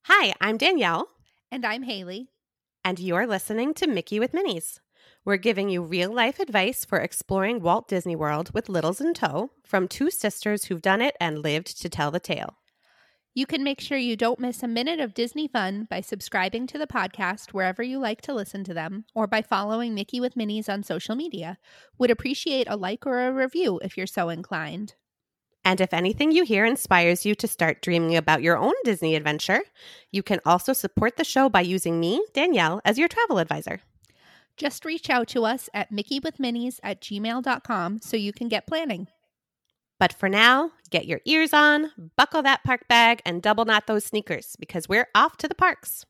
Hi, I'm Danielle, And I'm Haley. and you're listening to Mickey with Minis. We're giving you real life advice for exploring Walt Disney World with littles in tow from two sisters who've done it and lived to tell the tale. You can make sure you don't miss a minute of Disney fun by subscribing to the podcast wherever you like to listen to them, or by following Mickey with Minis on social media. Would appreciate a like or a review if you're so inclined. And if anything you hear inspires you to start dreaming about your own Disney adventure, you can also support the show by using me, Danielle, as your travel advisor. Just reach out to us at mickeywithminis@gmail.com so you can get planning. But for now, get your ears on, buckle that park bag, and double knot those sneakers because we're off to the parks.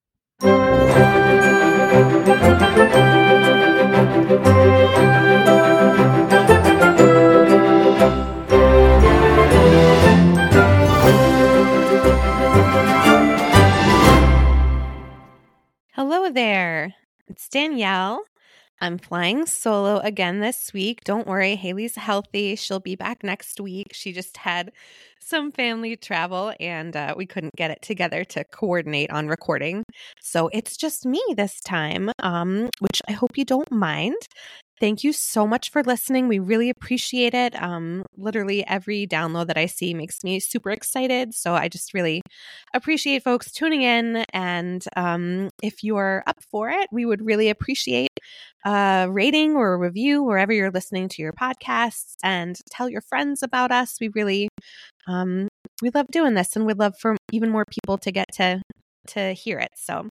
Hello there. It's Danielle. I'm flying solo again this week. Don't worry, Haley's healthy. She'll be back next week. She just had some family travel and we couldn't get it together to coordinate on recording. So it's just me this time, which I hope you don't mind. Thank you so much for listening. We really appreciate it. Literally every download that I see makes me super excited. So I just really appreciate folks tuning in. And if you're up for it, we would really appreciate a rating or a review wherever you're listening to your podcasts, and tell your friends about us. We really, we love doing this, and we'd love for even more people to get to hear it. So,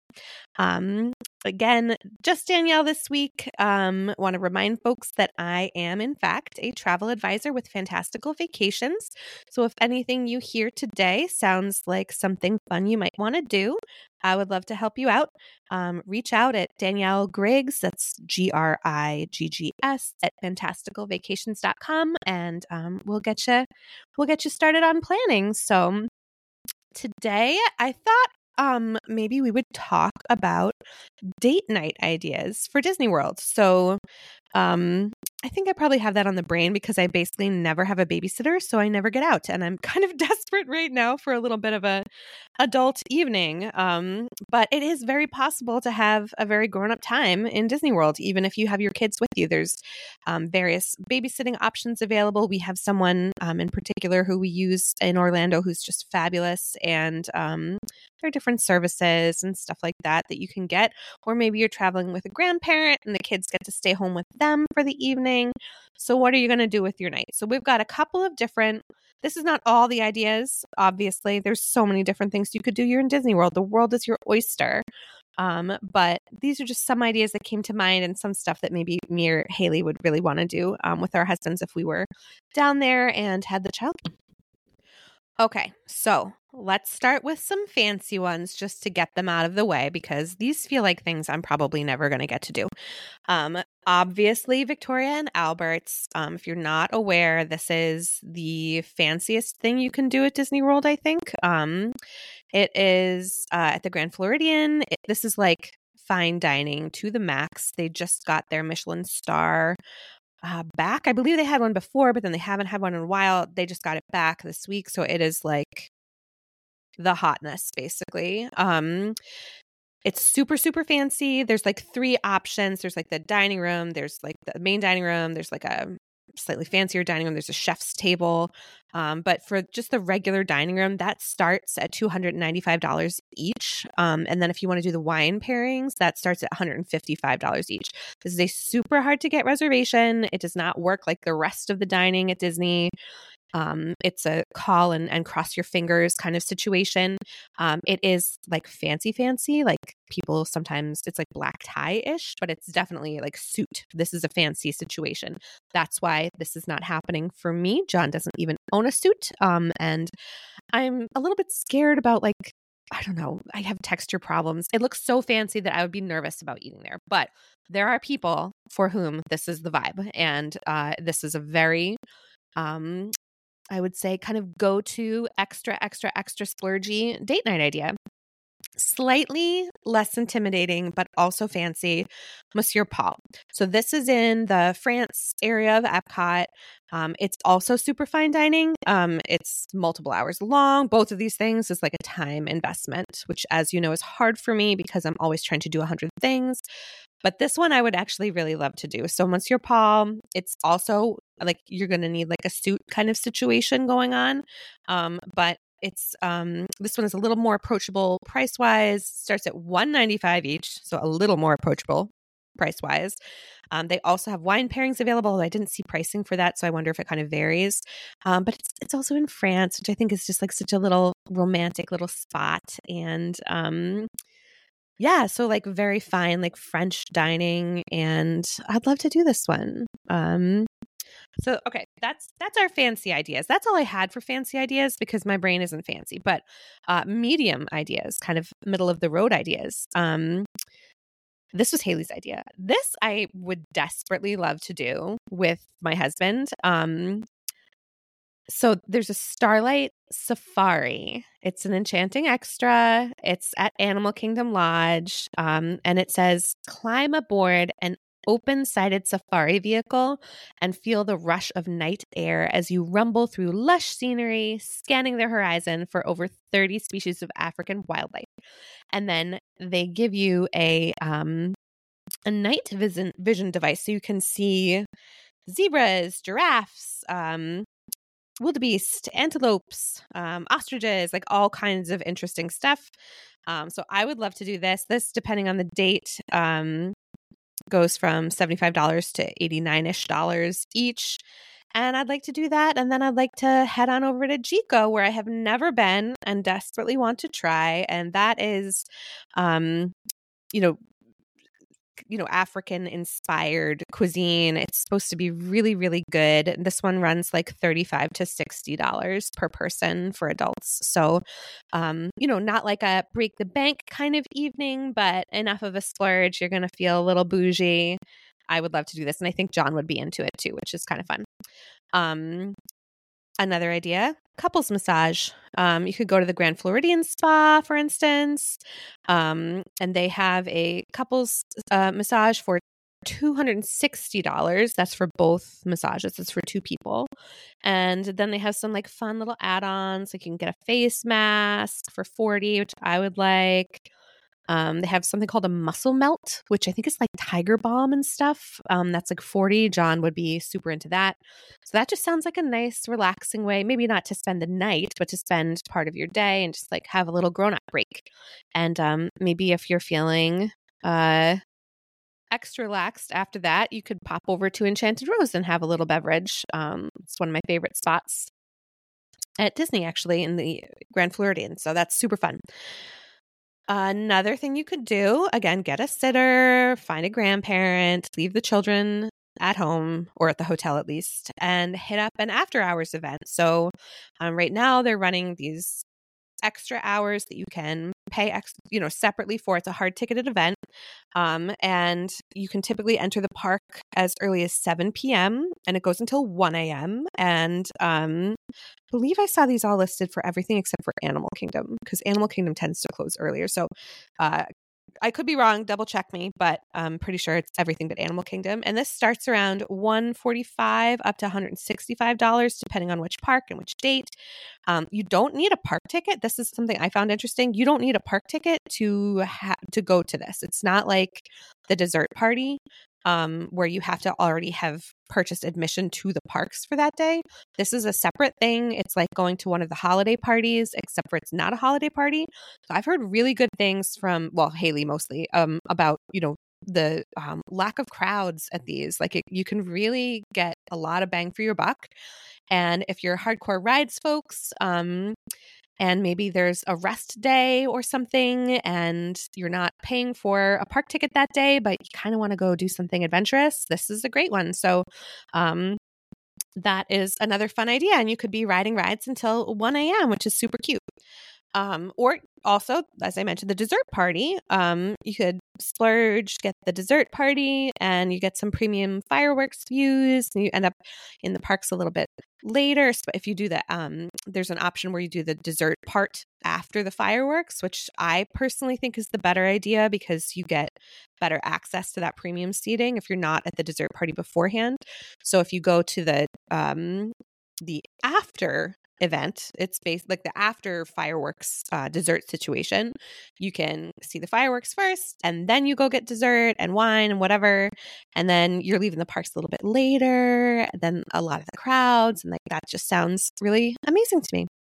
again, just Danielle this week. Want to remind folks that I am, in fact, a travel advisor with Fantastical Vacations. So if anything you hear today sounds like something fun you might want to do, I would love to help you out. Reach out at Danielle Griggs, that's GRIGGS, at fantasticalvacations.com, and we'll get you started on planning. So today I thought maybe we would talk about date night ideas for Disney World. So I think I probably have that on the brain because I basically never have a babysitter, so I never get out, and I'm kind of desperate right now for a little bit of a adult evening. But it is very possible to have a very grown-up time in Disney World, even if you have your kids with you. There's various babysitting options available. We have someone in particular who we use in Orlando who's just fabulous, and there are different services and stuff like that you can get. Or maybe you're traveling with a grandparent and the kids get to stay home with them for the evening. So what are you going to do with your night? So we've got a couple of different, this is not all the ideas, obviously. There's so many different things you could do. You're in Disney World. The world is your oyster. But these are just some ideas that came to mind, and some stuff that maybe me or Haley would really want to do with our husbands if we were down there and had the child. Okay, so let's start with some fancy ones just to get them out of the way, because these feel like things I'm probably never going to get to do. Obviously, Victoria and Albert's. If you're not aware, this is the fanciest thing you can do at Disney World, I think. It is at the Grand Floridian. This is like fine dining to the max. They just got their Michelin star back. I believe they had one before, but then they haven't had one in a while. They just got it back this week. So it is like the hotness, basically. It's super, super fancy. There's like 3 options. There's like the dining room. There's like the main dining room. There's like a slightly fancier dining room. There's a chef's table. But for just the regular dining room, that starts at $295 each. And then if you want to do the wine pairings, that starts at $155 each. This is a super hard to get reservation. It does not work like the rest of the dining at Disney. It's a call and cross your fingers kind of situation. It is like fancy, like people sometimes, it's like black tie-ish, but it's definitely like suit. This is a fancy situation. That's why this is not happening for me. John doesn't even own a suit. And I'm a little bit scared about, like, I don't know, I have texture problems. It looks so fancy that I would be nervous about eating there. But there are people for whom this is the vibe. And this is a very I would say kind of go to extra splurgy date night idea. Slightly less intimidating, but also fancy, Monsieur Paul. So this is in the France area of Epcot. It's also super fine dining. It's multiple hours long. Both of these things is like a time investment, which, as you know, is hard for me because I'm always trying to do 100 things. But this one I would actually really love to do. So Monsieur Paul, it's also like you're going to need like a suit kind of situation going on. But it's this one is a little more approachable price wise. Starts at $195 each, so a little more approachable price wise. They also have wine pairings available. I didn't see pricing for that, so I wonder if it kind of varies. But it's also in France, which I think is just like such a little romantic little spot. And yeah, so like very fine, like French dining, and I'd love to do this one. So okay, that's our fancy ideas. That's all I had for fancy ideas because my brain isn't fancy. But medium ideas, kind of middle of the road ideas. This was Haley's idea. This I would desperately love to do with my husband. So there's a Starlight Safari. It's an enchanting extra. It's at Animal Kingdom Lodge. And it says, climb aboard an open-sided safari vehicle and feel the rush of night air as you rumble through lush scenery, scanning the horizon for over 30 species of African wildlife. And then they give you a night vision device so you can see zebras, giraffes, wildebeest, antelopes, ostriches, like all kinds of interesting stuff. So I would love to do this. This, depending on the date, goes from $75 to $89-ish each. And I'd like to do that. And then I'd like to head on over to Jiko, where I have never been and desperately want to try. And that is, African inspired cuisine. It's supposed to be really, really good. This one runs like $35 to $60 per person for adults. So, not like a break the bank kind of evening, but enough of a splurge. You're going to feel a little bougie. I would love to do this. And I think John would be into it too, which is kind of fun. Another idea, couples massage. You could go to the Grand Floridian Spa, for instance, and they have a couples massage for $260. That's for both massages. It's for two people. And then they have some like fun little add-ons. Like you can get a face mask for $40, which I would like. They have something called a muscle melt, which I think is like Tiger Balm and stuff. That's like $40. John would be super into that. So that just sounds like a nice, relaxing way, maybe not to spend the night, but to spend part of your day and just like have a little grown-up break. And maybe if you're feeling extra relaxed after that, you could pop over to Enchanted Rose and have a little beverage. It's one of my favorite spots at Disney, actually, in the Grand Floridian. So that's super fun. Another thing you could do, again, get a sitter, find a grandparent, leave the children at home or at the hotel at least, and hit up an after hours event. So right now they're running these extra hours that you can pay separately for. It's a hard ticketed event. And you can typically enter the park as early as 7 p.m. and it goes until 1 a.m. And I believe I saw these all listed for everything except for Animal Kingdom, because Animal Kingdom tends to close earlier. So I could be wrong, double check me, but I'm pretty sure it's everything but Animal Kingdom. And this starts around $145 up to $165, depending on which park and which date. You don't need a park ticket. This is something I found interesting. You don't need a park ticket to go to this. It's not like the dessert party, where you have to already have purchased admission to the parks for that day. This is a separate thing. It's like going to one of the holiday parties, except for it's not a holiday party. So I've heard really good things from, Haley mostly, about, the lack of crowds at these. Like you can really get a lot of bang for your buck. And if you're hardcore rides folks, and maybe there's a rest day or something and you're not paying for a park ticket that day, but you kind of want to go do something adventurous, this is a great one. So that is another fun idea. And you could be riding rides until 1 a.m., which is super cute. Or also, as I mentioned, the dessert party. You could splurge, get the dessert party, and you get some premium fireworks views, and you end up in the parks a little bit later. So if you do that, there's an option where you do the dessert part after the fireworks, which I personally think is the better idea because you get better access to that premium seating if you're not at the dessert party beforehand. So if you go to the after event, it's based like the after fireworks dessert situation. You can see the fireworks first, and then you go get dessert and wine and whatever, and then you're leaving the parks a little bit later, then a lot of the crowds, and like that just sounds really amazing to me.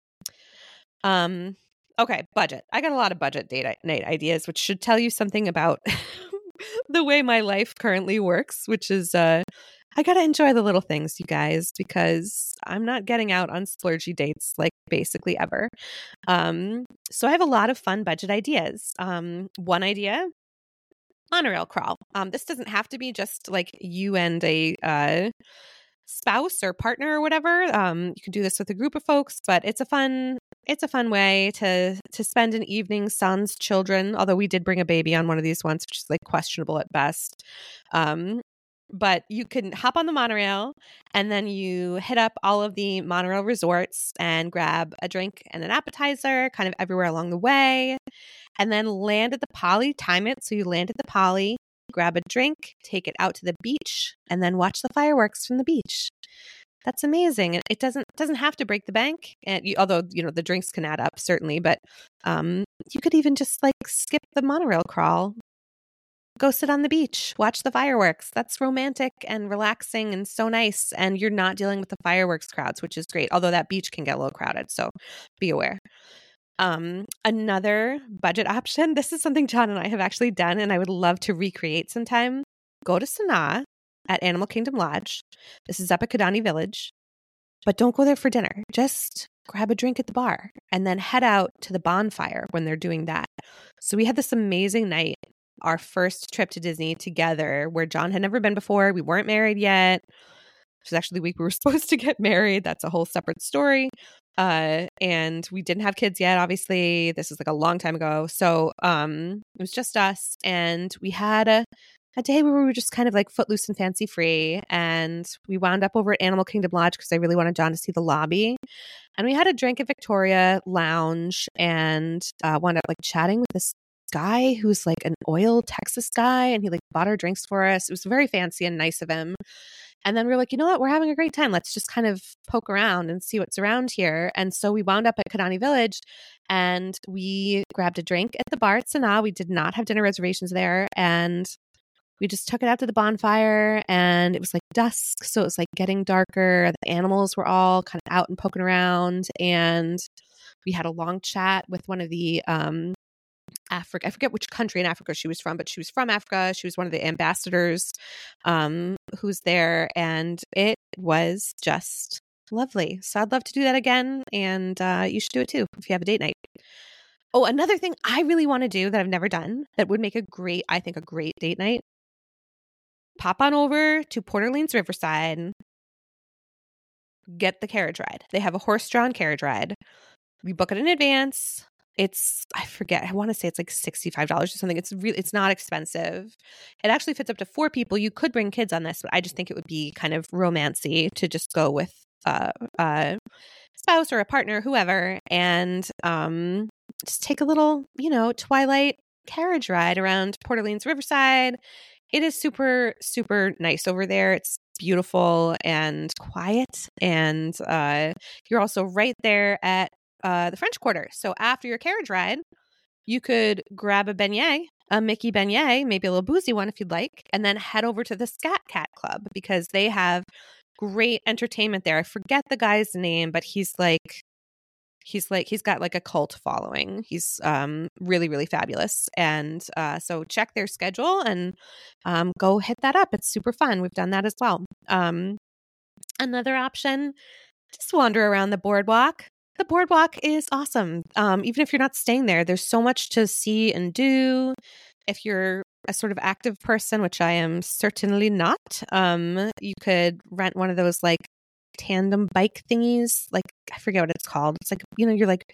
Okay, budget. I got a lot of budget date night ideas, which should tell you something about the way my life currently works, which is I got to enjoy the little things, you guys, because I'm not getting out on splurgy dates like basically ever. So I have a lot of fun budget ideas. One idea, monorail crawl. This doesn't have to be just like you and a spouse or partner or whatever. You can do this with a group of folks, but it's a fun way to spend an evening sans children. Although we did bring a baby on one of these once, which is like questionable at best. But you can hop on the monorail and then you hit up all of the monorail resorts and grab a drink and an appetizer kind of everywhere along the way, and then land at the Poly, time it. So you land at the Poly, grab a drink, take it out to the beach, and then watch the fireworks from the beach. That's amazing. And it doesn't have to break the bank. And although, the drinks can add up, certainly, but you could even just like skip the monorail crawl. Go sit on the beach, watch the fireworks. That's romantic and relaxing and so nice. And you're not dealing with the fireworks crowds, which is great. Although that beach can get a little crowded, so be aware. Another budget option. This is something John and I have actually done, and I would love to recreate sometime. Go to Sanaa at Animal Kingdom Lodge. This is up at Kidani Village. But don't go there for dinner. Just grab a drink at the bar and then head out to the bonfire when they're doing that. So we had this amazing night, our first trip to Disney together, where John had never been before. We weren't married yet. Which is actually the week we were supposed to get married. That's a whole separate story. And we didn't have kids yet, obviously. This is like a long time ago. So it was just us. And we had a day where we were just kind of like footloose and fancy free. And we wound up over at Animal Kingdom Lodge because I really wanted John to see the lobby. And we had a drink at Victoria Lounge and wound up like chatting with this guy who's like an oil Texas guy, and he like bought our drinks for us. It was very fancy and nice of him. And then we were like, you know what? We're having a great time. Let's just kind of poke around and see what's around here. And so we wound up at Kidani Village and we grabbed a drink at the bar at Sanaa. We did not have dinner reservations there. And we just took it out to the bonfire, and it was like dusk. So it was like getting darker. The animals were all kind of out and poking around. And we had a long chat with one of the Africa. I forget which country in Africa she was from, but she was from Africa. She was one of the ambassadors who's there, and it was just lovely. So I'd love to do that again, and you should do it too if you have a date night. Oh, another thing I really want to do that I've never done that would make a great date night. Pop on over to Port Orleans Riverside, get the carriage ride. They have a horse-drawn carriage ride. We book it in advance. I forget, I want to say it's like $65 or something. It's not expensive. It actually fits up to 4 people. You could bring kids on this, but I just think it would be kind of romancy to just go with a spouse or a partner, whoever, and just take a little, twilight carriage ride around Port Orleans Riverside. It is super, super nice over there. It's beautiful and quiet, and you're also right there at the French Quarter. So after your carriage ride, you could grab a beignet, a Mickey beignet, maybe a little boozy one if you'd like, and then head over to the Scat Cat Club because they have great entertainment there. I forget the guy's name, but he's got like a cult following. He's really, really fabulous. And so check their schedule and go hit that up. It's super fun. We've done that as well. Another option, just wander around the boardwalk. The boardwalk is awesome. Even if you're not staying there, there's so much to see and do. If you're a sort of active person, which I am certainly not, you could rent one of those like tandem bike thingies. Like, I forget what it's called. It's like, you're like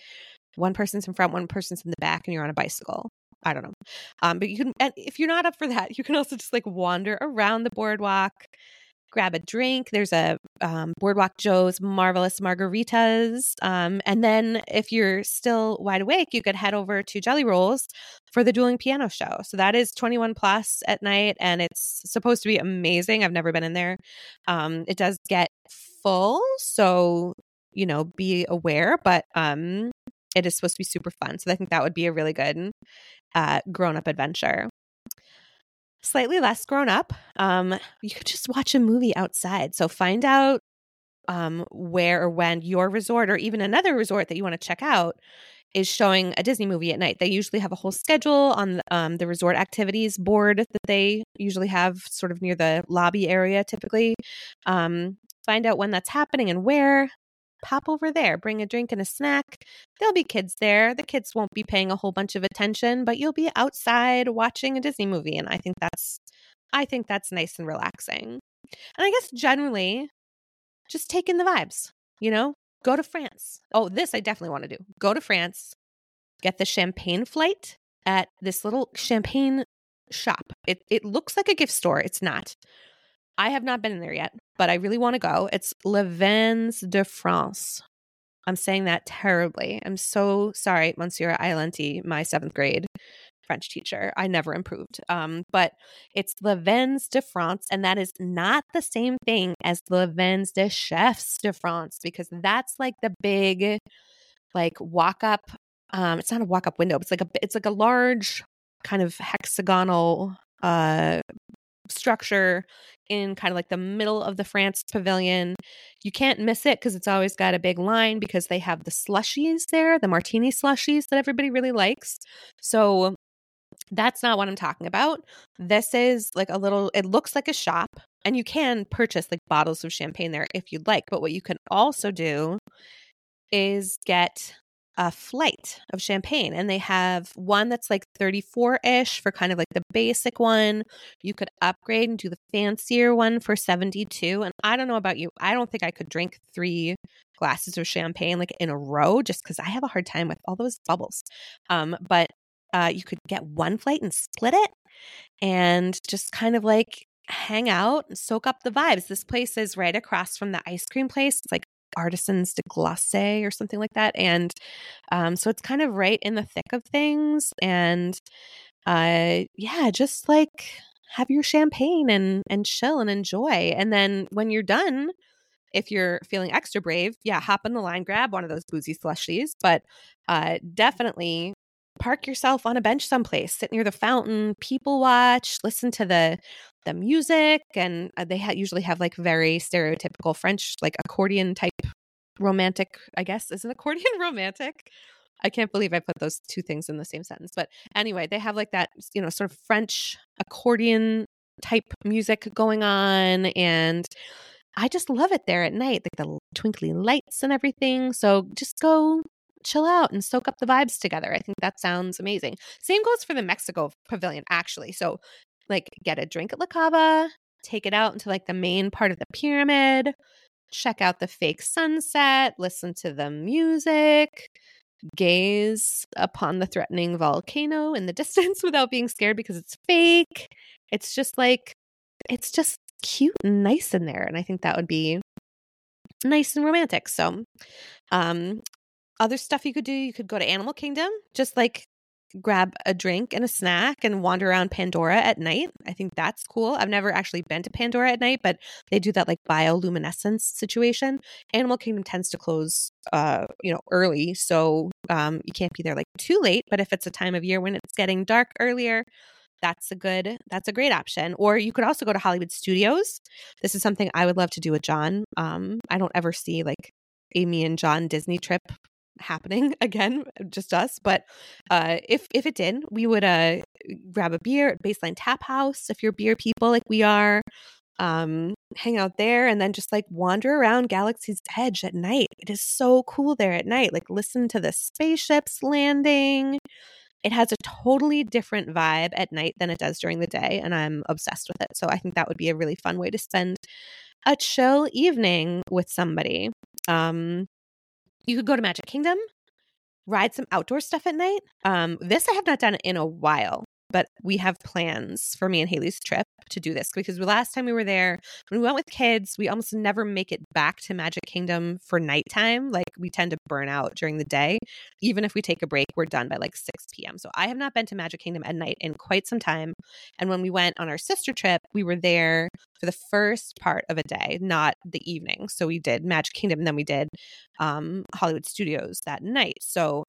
one person's in front, one person's in the back, and you're on a bicycle. I don't know. But you can, and if you're not up for that, you can also just like wander around the boardwalk, grab a drink. There's a Boardwalk Joe's Marvelous Margaritas. And then if you're still wide awake, you could head over to Jelly Rolls for the Dueling Piano Show. So that is 21 plus at night, and it's supposed to be amazing. I've never been in there. It does get full, so, you know, be aware, but it is supposed to be super fun. So I think that would be a really good grown-up adventure. Slightly less grown up, you could just watch a movie outside. So find out where or when your resort or even another resort that you want to check out is showing a Disney movie at night. They usually have a whole schedule on the resort activities board that they usually have sort of near the lobby area typically. Find out when that's happening and where. Pop over there, bring a drink and a snack. There'll be kids there. The kids won't be paying a whole bunch of attention, but you'll be outside watching a Disney movie. And I think that's nice and relaxing. And I guess generally just take in the vibes, you know, go to France. Oh, this I definitely want to do. Go to France, get the champagne flight at this little champagne shop. It looks like a gift store. It's not. I have not been in there yet, but I really want to go. It's Les Vins de France. I'm saying that terribly. I'm so sorry, Monsieur Ailenti, my 7th grade French teacher. I never improved. But it's Les Vins de France, and that is not the same thing as Les Vins de Chefs de France, because that's like the big, like walk up. It's not a walk up window. It's like a large kind of hexagonal structure in kind of like the middle of the France pavilion. You can't miss it because it's always got a big line because they have the slushies there, the martini slushies that everybody really likes. So that's not what I'm talking about. This is like it looks like a shop, and you can purchase like bottles of champagne there if you'd like. But what you can also do is get a flight of champagne, and they have one that's like 34-ish for kind of like the basic one. You could upgrade and do the fancier one for 72. And I don't know about you, I don't think I could drink 3 glasses of champagne like in a row just because I have a hard time with all those bubbles. But you could get one flight and split it and just kind of like hang out and soak up the vibes. This place is right across from the ice cream place. It's like Artisans de Glace or something like that. And so it's kind of right in the thick of things. And just like have your champagne and chill and enjoy. And then when you're done, if you're feeling extra brave, hop in the line, grab one of those boozy slushies. But definitely park yourself on a bench someplace, sit near the fountain, people watch, listen to the music. And they usually have like very stereotypical French, like accordion type romantic, I guess. Is an accordion romantic? I can't believe I put those two things in the same sentence. But anyway, they have like that, you know, sort of French accordion type music going on. And I just love it there at night, like the twinkly lights and everything. So just go chill out and soak up the vibes together. I think that sounds amazing. Same goes for the Mexico pavilion, actually. So like get a drink at La Cava, take it out into like the main part of the pyramid, check out the fake sunset, listen to the music, gaze upon the threatening volcano in the distance without being scared because it's fake. It's just cute and nice in there. And I think that would be nice and romantic. So, other stuff you could do, you could go to Animal Kingdom, just like grab a drink and a snack and wander around Pandora at night. I think that's cool. I've never actually been to Pandora at night, but they do that like bioluminescence situation. Animal Kingdom tends to close, early. So you can't be there like too late. But if it's a time of year when it's getting dark earlier, that's a great option. Or you could also go to Hollywood Studios. This is something I would love to do with John. I don't ever see like Amy and John Disney trip happening again, just us. But if it did, we would grab a beer at Baseline Tap House if you're beer people like we are. Hang out there and then just like wander around Galaxy's Edge at night. It is so cool there at night. Like listen to the spaceships landing. It has a totally different vibe at night than it does during the day, and I'm obsessed with it. So I think that would be a really fun way to spend a chill evening with somebody. You could go to Magic Kingdom, ride some outdoor stuff at night. This I have not done in a while, but we have plans for me and Haley's trip to do this because the last time we were there, when we went with kids, we almost never make it back to Magic Kingdom for nighttime. Like we tend to burn out during the day. Even if we take a break, we're done by like 6 p.m. So I have not been to Magic Kingdom at night in quite some time. And when we went on our sister trip, we were there for the first part of a day, not the evening. So we did Magic Kingdom and then we did Hollywood Studios that night. So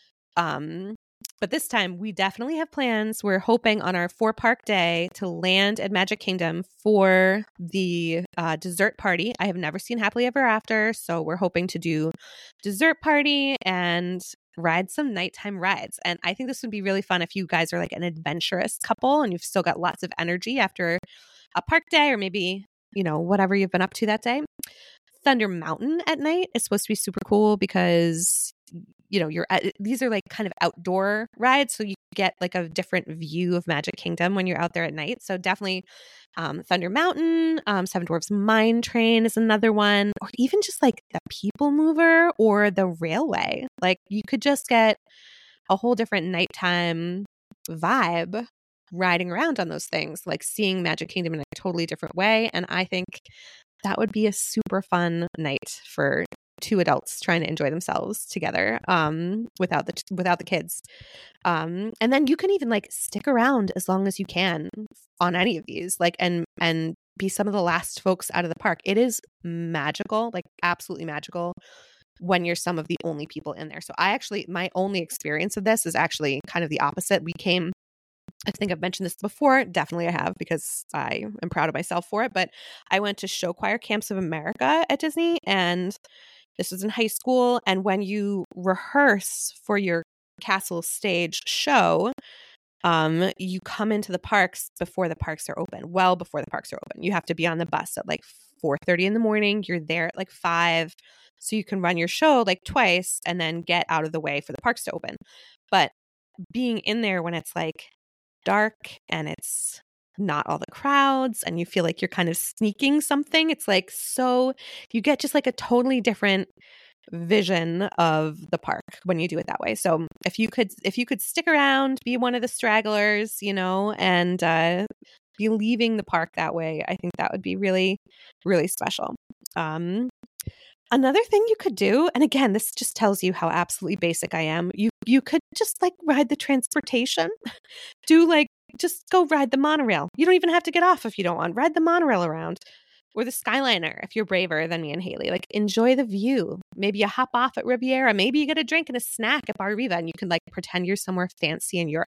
but this time we definitely have plans. We're hoping on our 4-park day to land at Magic Kingdom for the dessert party. I have never seen Happily Ever After, so we're hoping to do dessert party and ride some nighttime rides. And I think this would be really fun if you guys are like an adventurous couple and you've still got lots of energy after a park day or maybe, you know, whatever you've been up to that day. Thunder Mountain at night is supposed to be super cool because you know, these are like kind of outdoor rides. So you get like a different view of Magic Kingdom when you're out there at night. So definitely Thunder Mountain, Seven Dwarfs Mine Train is another one, or even just like the People Mover or the Railway. Like you could just get a whole different nighttime vibe riding around on those things, like seeing Magic Kingdom in a totally different way. And I think that would be a super fun night for 2 adults trying to enjoy themselves together without the kids. And then you can even like stick around as long as you can on any of these, like and be some of the last folks out of the park. It is magical, like absolutely magical when you're some of the only people in there. So my only experience of this is actually kind of the opposite. I think I've mentioned this before. Definitely I have because I am proud of myself for it. But I went to Show Choir Camps of America at Disney, and this was in high school. And when you rehearse for your castle stage show, you come into the parks before the parks are open, well before the parks are open. You have to be on the bus at like 4:30 in the morning. You're there at like 5, so you can run your show like twice and then get out of the way for the parks to open. But being in there when it's like dark and it's not all the crowds and you feel like you're kind of sneaking something, it's like, so you get just like a totally different vision of the park when you do it that way. So if you could stick around, be one of the stragglers, you know, and be leaving the park that way, I think that would be really, really special. Another thing you could do, and again, this just tells you how absolutely basic I am. You could just like ride the transportation. Just go ride the monorail. You don't even have to get off if you don't want. Ride the monorail around. Or the Skyliner if you're braver than me and Haley. Like enjoy the view. Maybe you hop off at Riviera. Maybe you get a drink and a snack at Bar Riva and you can like pretend you're somewhere fancy in Europe.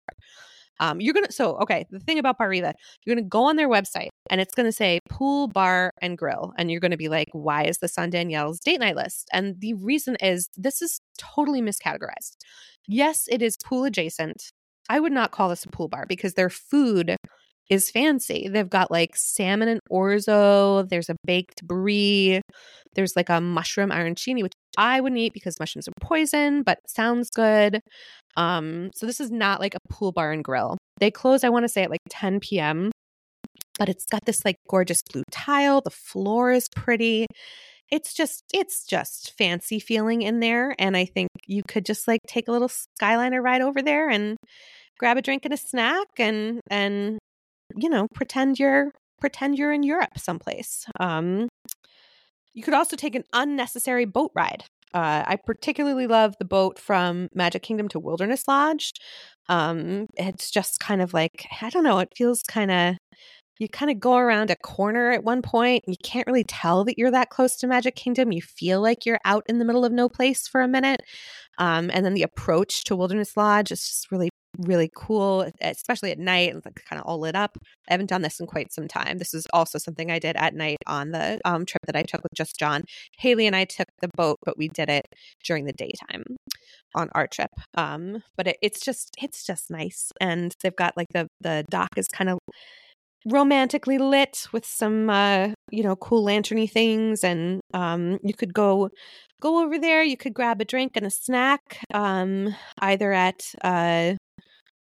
The thing about Bar Riva, you're going to go on their website and it's going to say pool, bar, and grill. And you're going to be like, why is this on Danielle's date night list? And the reason is this is totally miscategorized. Yes, it is pool adjacent. I would not call this a pool bar because their food is fancy. They've got like salmon and orzo. There's a baked brie. There's like a mushroom arancini, which I wouldn't eat because mushrooms are poison, but sounds good. So this is not like a pool bar and grill. They close, I want to say at like 10 p.m., but it's got this like gorgeous blue tile. The floor is pretty. It's just fancy feeling in there. And I think you could just like take a little Skyliner ride over there and grab a drink and a snack and you know, pretend you're in Europe someplace. You could also take an unnecessary boat ride. I particularly love the boat from Magic Kingdom to Wilderness Lodge. It's just kind of like, I don't know, it feels kind of, you kind of go around a corner at one point and you can't really tell that you're that close to Magic Kingdom. You feel like you're out in the middle of no place for a minute. And then the approach to Wilderness Lodge is just really, really cool, especially at night. It's like kind of all lit up. I haven't done this in quite some time. This is also something I did at night on the trip that I took with just John. Haley and I took the boat, but we did it during the daytime on our trip. But it's just nice. And they've got like the dock is kind of romantically lit with some cool lanterny things, and you could go over there. You could grab a drink and a snack either at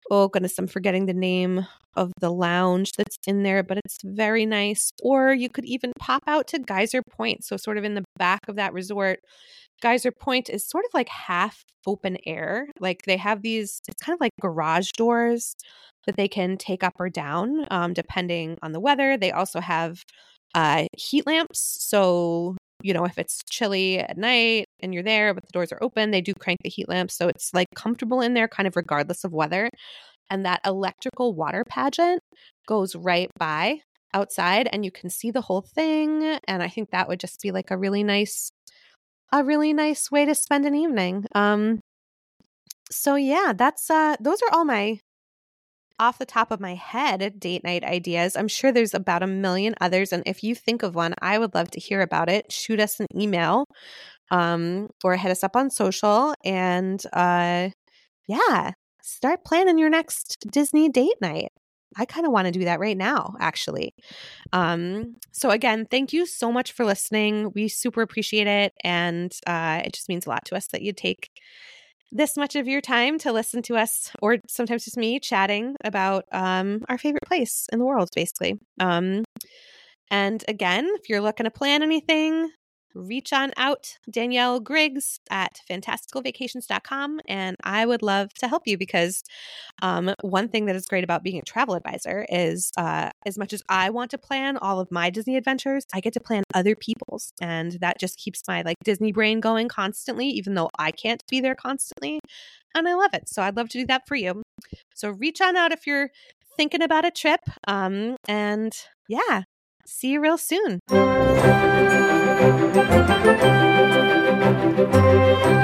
oh goodness, I'm forgetting the name of the lounge that's in there, but it's very nice. Or you could even pop out to Geyser Point. So sort of in the back of that resort, Geyser Point is sort of like half open air. Like they have these, it's kind of like garage doors that they can take up or down depending on the weather. They also have heat lamps. So, you know, if it's chilly at night and you're there, but the doors are open, they do crank the heat lamps. So it's like comfortable in there kind of regardless of weather. And that electrical water pageant goes right by outside and you can see the whole thing. And I think that would just be like a really nice way to spend an evening. So yeah, that's those are all my off the top of my head date night ideas. I'm sure there's about a million others, and if you think of one, I would love to hear about it. Shoot us an email or hit us up on social, and yeah, start planning your next Disney date night. I kind of want to do that right now, actually. So again, thank you so much for listening. We super appreciate it. And it just means a lot to us that you take this much of your time to listen to us, or sometimes just me chatting about our favorite place in the world, basically. And again, if you're looking to plan anything, reach on out, Danielle Griggs at fantasticalvacations.com, and I would love to help you because one thing that is great about being a travel advisor is as much as I want to plan all of my Disney adventures, I get to plan other people's, and that just keeps my like Disney brain going constantly, even though I can't be there constantly, and I love it. So I'd love to do that for you. So reach on out if you're thinking about a trip, and yeah, see you real soon.